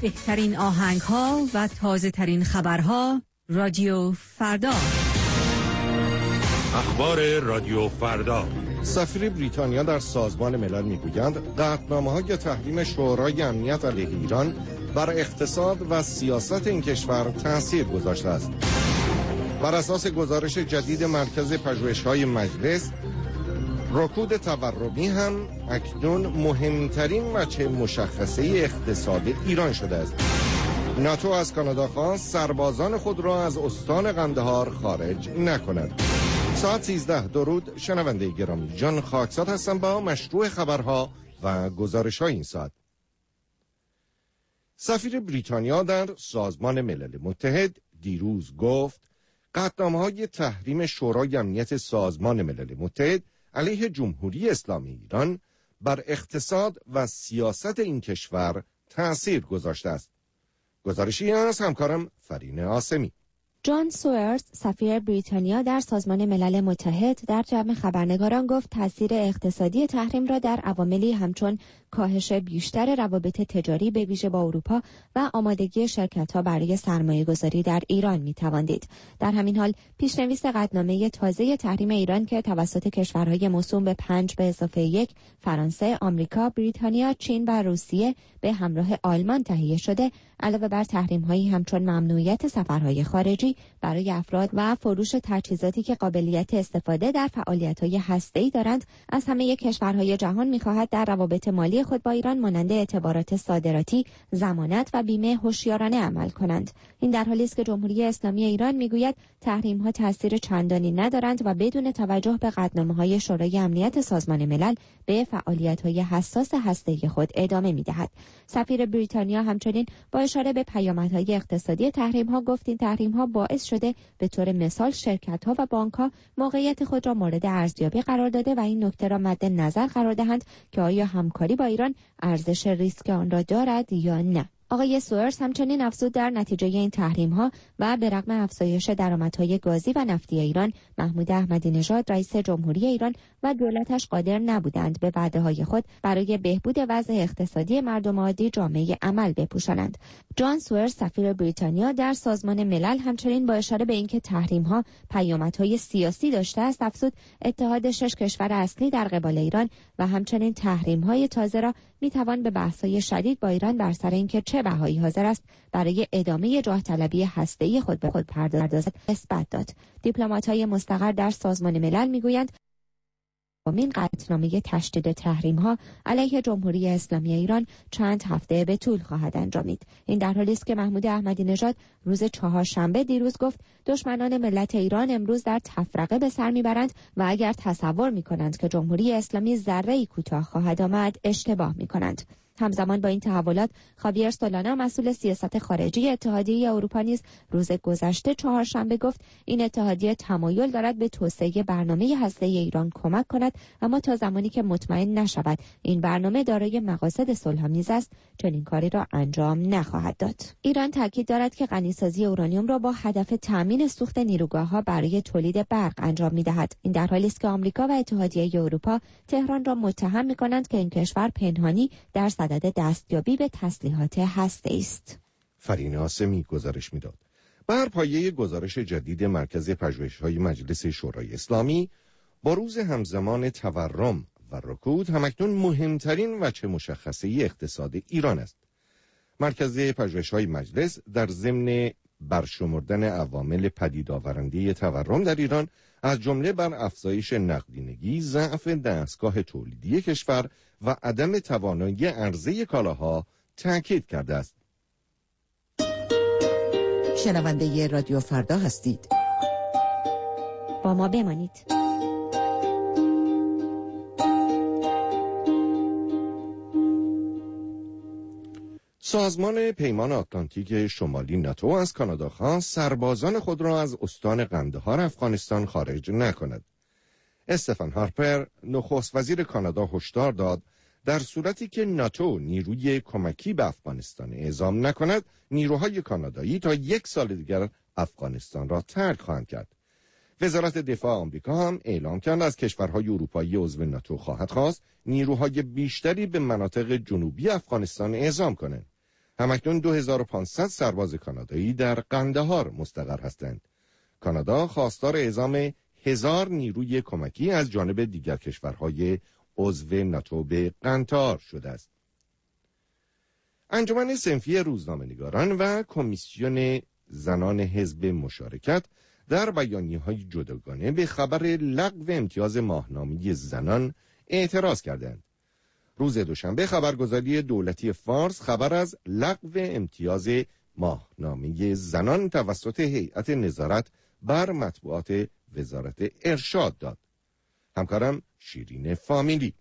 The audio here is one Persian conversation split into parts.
بهترین آهنگ‌ها و تازه‌ترین خبرها رادیو فردا. اخبار رادیو فردا. سفیر بریتانیا در سازمان ملل میگویند قطعنامه‌های تحریم شورای امنیت علیه ایران بر اقتصاد و سیاست این کشور تأثیر گذاشته است. بر اساس گزارش جدید مرکز پژوهش‌های مجلس، رکود تورمی هم اکنون مهمترین وجه مشخصه اقتصاد ایران شده است. ناتو از کانادا خواست سربازان خود را از استان قندهار خارج نکند. ساعت 13. درود شنونده گرامی، جان خاکساد هستم با مشروع خبرها و گزارش‌های این ساعت. سفیر بریتانیا در سازمان ملل متحد دیروز گفت قطعنامه‌های تحریم شورای امنیت سازمان ملل متحد علیه جمهوری اسلامی ایران بر اقتصاد و سیاست این کشور تأثیر گذاشته است. گزارشی از همکارم فرین عاصمی. جان سوئرز، سفیر بریتانیا در سازمان ملل متحد، در جمع خبرنگاران گفت تاثیر اقتصادی تحریم را در عواملی همچون کاهش بیشتر روابط تجاری به ویژه با اروپا و آمادگی شرکت‌ها برای سرمایه‌گذاری در ایران می‌توان دید. در همین حال پیشنویس قطعنامه تازه تحریم ایران که توسط کشورهای موسوم به 5 به اضافه 1 فرانسه، آمریکا، بریتانیا، چین و روسیه به همراه آلمان تهیه شده، علاوه بر تحریم‌هایی همچون ممنوعیت سفرهای خارجی برای افراد و فروش تجهیزاتی که قابلیت استفاده در فعالیت‌های هسته‌ای دارند، از همه کشورهای جهان می‌خواهد در روابط مالی خود با ایران مانند اعتبارات صادراتی، ضمانت و بیمه هوشیارانه عمل کنند. این در حالی است که جمهوری اسلامی ایران می‌گوید تحریم‌ها تأثیر چندانی ندارند و بدون توجه به قطعنامه‌های شورای امنیت سازمان ملل به فعالیت‌های حساس هسته‌ای خود ادامه می‌دهد. سفیر بریتانیا همچنین با اشاره به پیامدهای اقتصادی تحریم‌ها گفت این تحریم‌ها باعث شده به طور مثال شرکت‌ها و بانک‌ها موقعیت خود را مورد ارزیابی قرار داده و این نکته را مد نظر قرار دهند که آیا همکاری با ایران ارزش ریسک آن را دارد یا نه. آقای سوئرز همچنین افزود در نتیجه این تحریم‌ها و به رغم افزایش درآمدهای گازی و نفتی ایران، محمود احمدی نژاد رئیس جمهوری ایران و دولتش قادر نبودند به وعده‌های خود برای بهبود وضع اقتصادی مردم عادی جامعه عمل بپوشانند. جان سوئرز سفیر بریتانیا در سازمان ملل همچنین با اشاره به اینکه تحریم‌ها پیامدهای سیاسی داشته است، افزود اتحاد 6 کشور اصلی در قبال ایران و همچنین تحریم‌های تازه را می‌توان به بحث‌های شدید با ایران بر سر اینکه چه بهایی حاضر است برای ادامه جاه طلبی هسته‌ای خود به خود پردازد اثبات داد. دیپلمات‌های مستقر در سازمان ملل می‌گویند این قطعنامه تشدید تحریم‌ها علیه جمهوری اسلامی ایران چند هفته به طول خواهد انجامید. این در حالی است که محمود احمدی نژاد روز چهارشنبه دیروز گفت دشمنان ملت ایران امروز در تفرقه به سر میبرند و اگر تصور می‌کنند که جمهوری اسلامی ذره‌ای کوتاه خواهد آمد اشتباه می‌کنند. همزمان با این تحولات خاویر سولانا مسئول سیاست خارجی اتحادیه اروپا نیز روز گذشته چهارشنبه گفت این اتحادیه تمایل دارد به توسعه برنامه هسته‌ای ایران کمک کند، اما تا زمانی که مطمئن نشود این برنامه دارای مقاصد صلح‌آمیز است چنین کاری را انجام نخواهد داد. ایران تاکید دارد که غنیسازی اورانیوم را با هدف تامین سوخت نیروگاه‌ها برای تولید برق انجام می‌دهد. این در حالی است که آمریکا و اتحادیه اروپا تهران را متهم می‌کنند که این کشور پنهانی در صدد دستیابی به تسلیحات هسته‌ای است. فرین عاصمی گزارش میداد. بر پایه گزارش جدید مرکز پژوهش‌های مجلس شورای اسلامی، با روز همزمان تورم و رکود همکنون مهمترین وجه مشخصه اقتصاد ایران است. مرکز پژوهش‌های مجلس در ضمن برشمردن عوامل پدید آورنده تورم در ایران از جمله بر افزایش نقدینگی، ضعف دستگاه تولیدی کشور و عدم توانایی عرضه کالاها تاکید کرده است. شنونده رادیو فردا هستید. با ما بمانید. سازمان پیمان آتلانتیک شمالی ناتو از کانادا خواست سربازان خود را از استان قندهار افغانستان خارج نکند. استفان هارپر نخست وزیر کانادا هشدار داد در صورتی که ناتو نیروی کمکی به افغانستان اعزام نکند، نیروهای کانادایی تا 1 سال دیگر افغانستان را ترک خواهند کرد. وزارت دفاع آمریکا هم اعلام کرد از کشورهای اروپایی عضو ناتو خواهد خواست نیروهای بیشتری به مناطق جنوبی افغانستان اعزام کنند. همکنون 2500 سرباز کانادایی در قندهار مستقر هستند. کانادا خواستار اعزام 1000 نیروی کمکی از جانب دیگر کشورهای عضو ناتو به قندهار شده است. انجمن صنفی روزنامه‌نگاران و کمیسیون زنان حزب مشارکت در بیانیه‌های جداگانه به خبر لغو امتیاز ماهنامه زنان اعتراض کردند. روز دوشنبه خبرگزاری دولتی فارس خبر از لغو امتیاز ماهنامه زنان توسط هیئت نظارت بر مطبوعات وزارت ارشاد داد. همکارم شیرین فامیلی.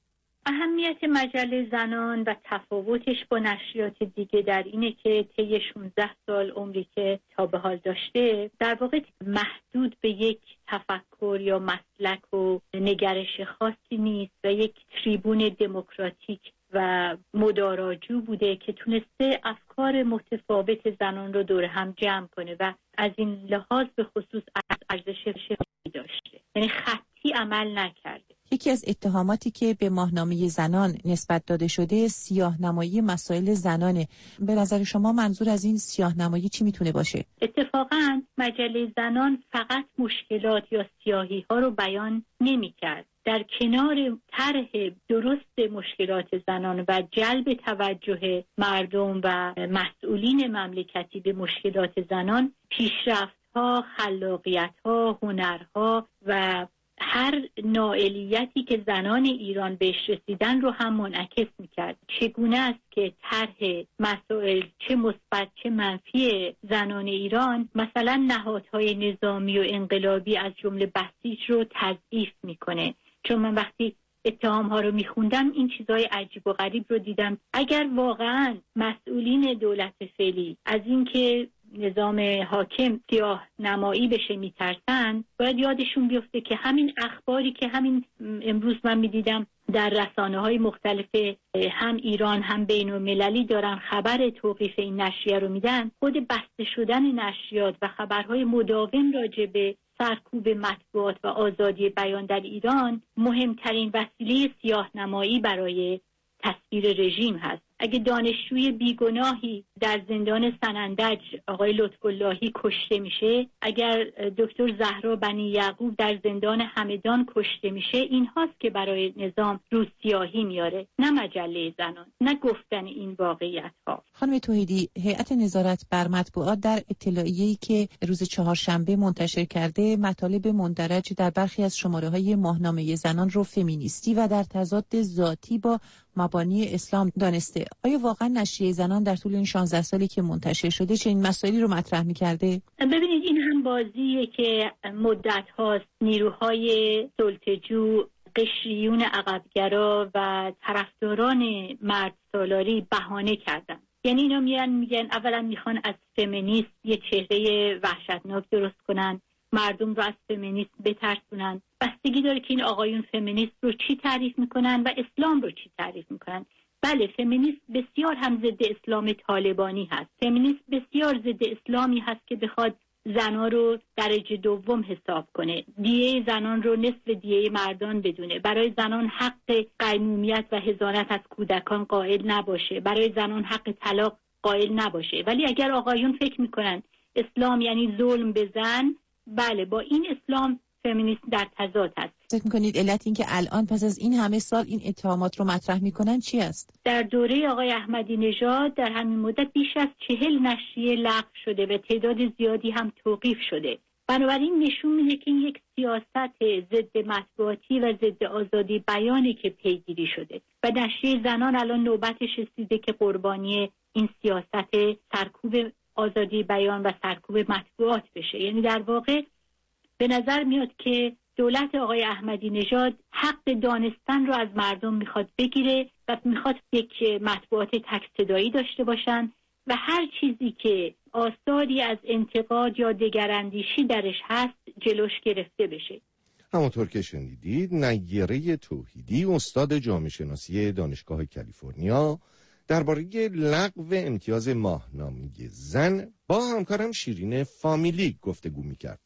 اهمیت مجله زنان و تفاوتش با نشریات دیگه در اینه که طی 16 سال عمری که تا به حال داشته در واقع محدود به یک تفکر یا مسلک و نگرش خاصی نیست و یک تریبون دموکراتیک و مداراجو بوده که تونسته افکار متفاوت زنان رو دور هم جمع کنه و از این لحاظ به خصوص ارزش داشته، یعنی خطی عمل نکرده. یکی از اتهاماتی که به ماهنامه زنان نسبت داده شده سیاه‌نمایی مسائل زنانه. به نظر شما منظور از این سیاه‌نمایی چی میتونه باشه؟ اتفاقاً مجله زنان فقط مشکلات یا سیاهی‌ها رو بیان نمی‌کرد. در کنار طرح درست مشکلات زنان و جلب توجه مردم و مسئولین مملکتی به مشکلات زنان، پیشرفت‌ها، خلاقیت‌ها، هنرها و هر نائلیتی که زنان ایران بهش رسیدن رو هم منعکس میکرد. چگونه است که طرح مسائل چه مثبت چه منفی زنان ایران مثلا نهادهای نظامی و انقلابی از جمله بسیج رو تضعیف میکنه. چون من وقتی اتهام ها رو میخوندم این چیزای عجیب و غریب رو دیدم. اگر واقعا مسئولین دولت فعلی از اینکه نظام حاکم سیاه نمایی بشه میترسن، باید یادشون بیفته که همین اخباری که همین امروز من میدیدم در رسانه‌های مختلف هم ایران هم بین‌المللی دارن خبر توقیف این نشریه رو میدن، خود بسته شدن نشریات و خبرهای مداوم راجع به سرکوب مطبوعات و آزادی بیان در ایران مهمترین وسیله سیاه نمایی برای تصویر رژیم هست. اگه دانشجوی بیگناهی در زندان سنندج آقای لطف‌اللهی کشته میشه، اگر دکتر زهرا بنی یعقوب در زندان همدان کشته میشه، این هاست که برای نظام روسیاهی میاره، نه مجله زنان، نه گفتن این واقعیت ها. خانم توحیدی، هیئت نظارت بر مطبوعات در اطلاعیه‌ای که روز چهارشنبه منتشر کرده مطالب مندرج در برخی از شماره‌های ماهنامه زنان رو فمینیستی و در تضاد ذاتی با مبانی اسلام دانسته. آیا واقعا نشریه زنان در طول این 16 سالی که منتشر شده چنین مسائلی رو مطرح می‌کرده؟ ببینید این هم بازیه که مدت هاست نیروهای سلطه‌جو، قشریون عقبگرا و طرفداران مرد سالاری بهانه کردن. یعنی اینا میگن اولا میخوان از فمینیست یه چهره وحشتناک درست کنن، مردم رو از فمینیست بترسونن. بستگی داره که این آقایون فمینیست رو چی تعریف میکنن و اسلام رو چی تعریف میکنن. بله، فمینیست بسیار هم ضد اسلام طالبانی هست. فمینیست بسیار ضد اسلامی هست که بخواد زنان رو درجه دوم حساب کنه، دیه زنان رو نصف دیه مردان بدونه، برای زنان حق قیمومیت و حضانت از کودکان قائل نباشه، برای زنان حق طلاق قائل نباشه. ولی اگر آقایون فکر میکنن اسلام یعنی ظلم به زن، بله، با این اسلام فمینیست در تضاد هست. فکر می‌کنید علت این که الان پس از این همه سال این اتهامات رو مطرح می‌کنن چی است؟ در دوره آقای احمدی نژاد در همین مدت بیش از 40 نشریه لغو شده و تعداد زیادی هم توقیف شده. بنابراین نشون میده که این یک سیاست ضد مطبوعاتی و ضد آزادی بیانی که پیگیری شده و نشریه زنان الان نوبتش رسیده که قربانی این سیاست سرکوب آزادی بیان و سرکوب مطبوعات بشه. یعنی در واقع به نظر میاد که دولت آقای احمدی نژاد حق دانستن رو از مردم میخواد بگیره و میخواد یک مطبوعات تک صدایی داشته باشن و هر چیزی که آثاری از انتقاد یا دگراندیشی درش هست جلوش گرفته بشه. همونطور که شنیدید، نیره توحیدی، استاد جامعه شناسی دانشگاه کالیفرنیا، درباره لغو امتیاز ماهنامه زن با همکارم شیرین فامیلی گفتگو میکرد.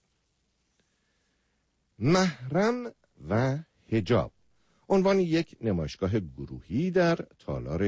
محرم و حجاب عنوان یک نمایشگاه گروهی در تالار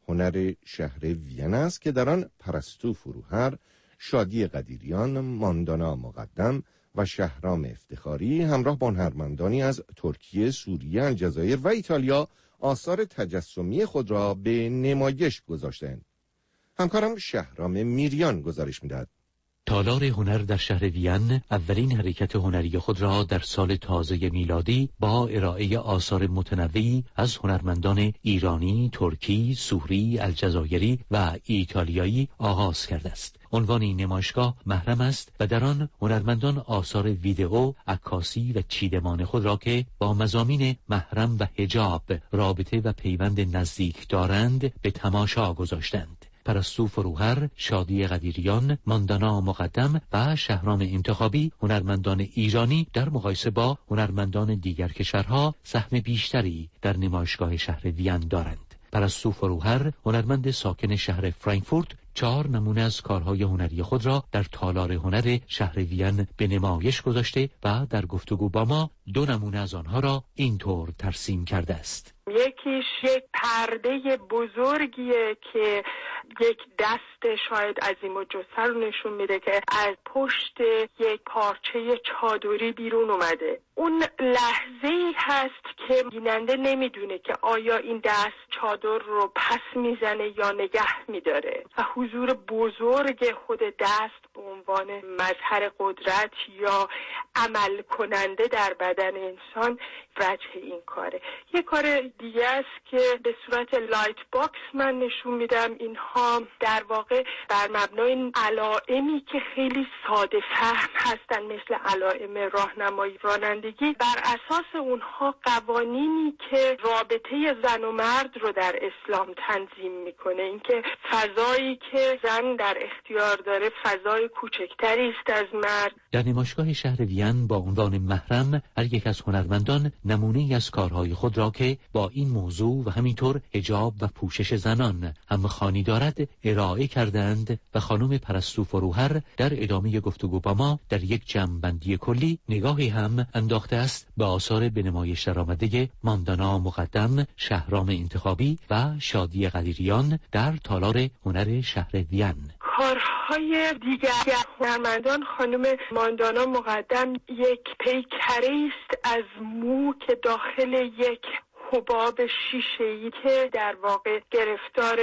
هنر شهر وین است که در آن پرستو فروهر، شادی قدیریان، ماندانا مقدم و شهرام افتخاری همراه با هنرمندانی از ترکیه، سوریه، الجزایر و ایتالیا آثار تجسمی خود را به نمایش گذاشتند. همکارم شهرام میریان گزارش می‌دهد. تالار هنر در شهر وین اولین حرکت هنری خود را در سال تازه میلادی با ارائه آثار متنوعی از هنرمندان ایرانی، ترکی، سوری، الجزایری و ایتالیایی آغاز کرده است. عنوان این نمایشگاه محرم است و در آن هنرمندان آثار ویدئو، عکاسی و چیدمان خود را که با مضامین محرم و حجاب رابطه و پیوند نزدیک دارند به تماشا گذاشتند. پرستو فروهر، شادی قدیریان، ماندانا مقدم و شهرام انتخابی هنرمندان ایرانی در مقایسه با هنرمندان دیگر کشورها سهم بیشتری در نمایشگاه شهر وین دارند. پرستو فروهر، هنرمند ساکن شهر فرانکفورت، 4 نمونه از کارهای هنری خود را در تالار هنر شهر وین به نمایش گذاشته و در گفتگو با ما 2 نمونه از آنها را اینطور ترسیم کرده است. یکیش یک پرده بزرگیه که یک دست شاید عظیم الجثه رو نشون میده که از پشت یک پارچه چادری بیرون اومده. اون لحظه‌ای هست که بیننده نمیدونه که آیا این دست چادر رو پس میزنه یا نگه میداره و حضور بزرگ خود دست به عنوان مظهر قدرت یا عمل کننده در بدن انسان وجه این کاره. یه کار دیگه است که به صورت لایت باکس من نشون میدم. اینها در واقع بر مبنای علائمی که خیلی ساده فهم هستن مثل علائم راهنمایی رانندگی، بر اساس اونها قوانینی که رابطه زن و مرد رو در اسلام تنظیم میکنه، اینکه فضایی که زن در اختیار داره فضای کوچکتری است از مرد. در نمایشگاه شهر وین با عنوان محرم هر یک از هنرمندان نمونه‌ای از کارهای خود را که با این موضوع و همینطور حجاب و پوشش زنان همخوانی دارد ارائه کردند و خانم پرستو فروهر در ادامه گفتگو با ما در یک جمع‌بندی کلی نگاهی هم انداخته است به آثار به نمایش درآمده ماندانا مقدم، شهرام انتخابی و شادی قدیریان در تالار هنر شهر وین. کارهای دیگر هنرمندان خانم ماندانا مقدم یک پیکره است از مو که داخل یک حباب شیشه‌ای که در واقع گرفتار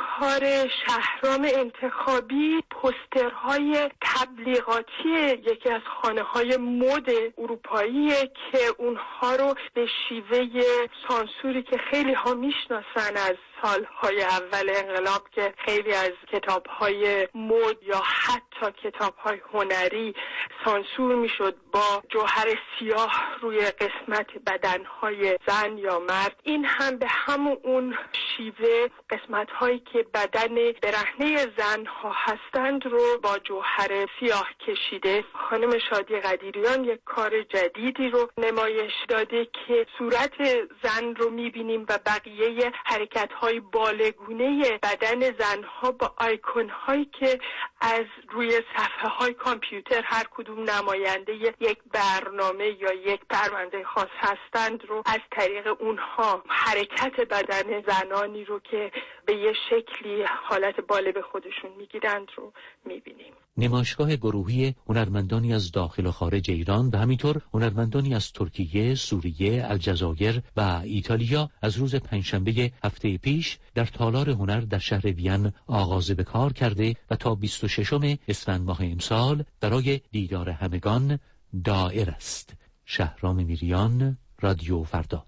کار شهرام انتخابی پوسترهای تبلیغاتی یکی از خانه‌های مد اروپایی که اونها رو به شیوه سانسوری که خیلی ها میشناسن از سالهای اول انقلاب که خیلی از کتاب‌های مد یا حتی کتاب‌های هنری سانسور میشد با جوهر سیاه روی قسمت بدن‌های زن یا مرد، این هم به همون اون شیوه قسمت‌هایی که بدن برهنه زن‌ها هستند رو با جوهر سیاه کشیده. خانم شادی قدیریان یک کار جدیدی رو نمایش داده که صورت زن رو می‌بینیم و بقیه حرکت‌های بالگونه بدن زنها با آیکون‌هایی که از روی صفحه‌های کامپیوتر هر کدوم نماینده یک برنامه یا یک پرونده خاص هستند رو از طریق اونها حرکت بدن زنانی رو که به یه شکلی حالت باله به خودشون میگیرند رو میبینیم. نمایشگاه گروهی هنرمندانی از داخل و خارج ایران و همینطور هنرمندانی از ترکیه، سوریه، الجزایر و ایتالیا از روز پنجشنبه هفته پیش در تالار هنر در شهر وین آغاز به کار کرده و تا 26 اسفند ماه امسال برای دیدار همگان دائر است. شهرام میریان، رادیو فردا.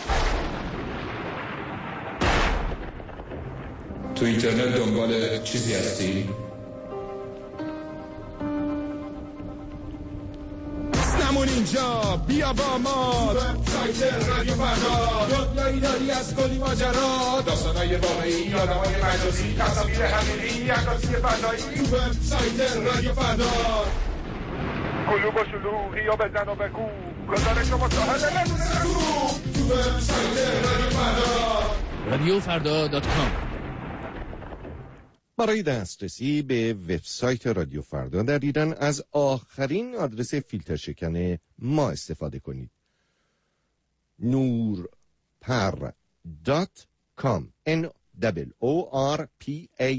تو اینترنت دنبال چیزی هستی؟ همون اینجا بیا با ما وبسایت رادیو فردا، دنیایی داری از کلی ماجرا، داستانای واقعی، آدمای مجازی، تصاویر حقیقی، عکاسی فضایی. تو وبسایت رادیو فردا کلوب و شلوغی یا بزن و بگو گزارش و مصاحبه نمونه. تو وبسایت رادیو فردا radioffarda.com. برای دسترسی به وبسایت رادیو فردا در ایران از آخرین آدرس فیلتر شکن ما استفاده کنید. nurpar.com WORPA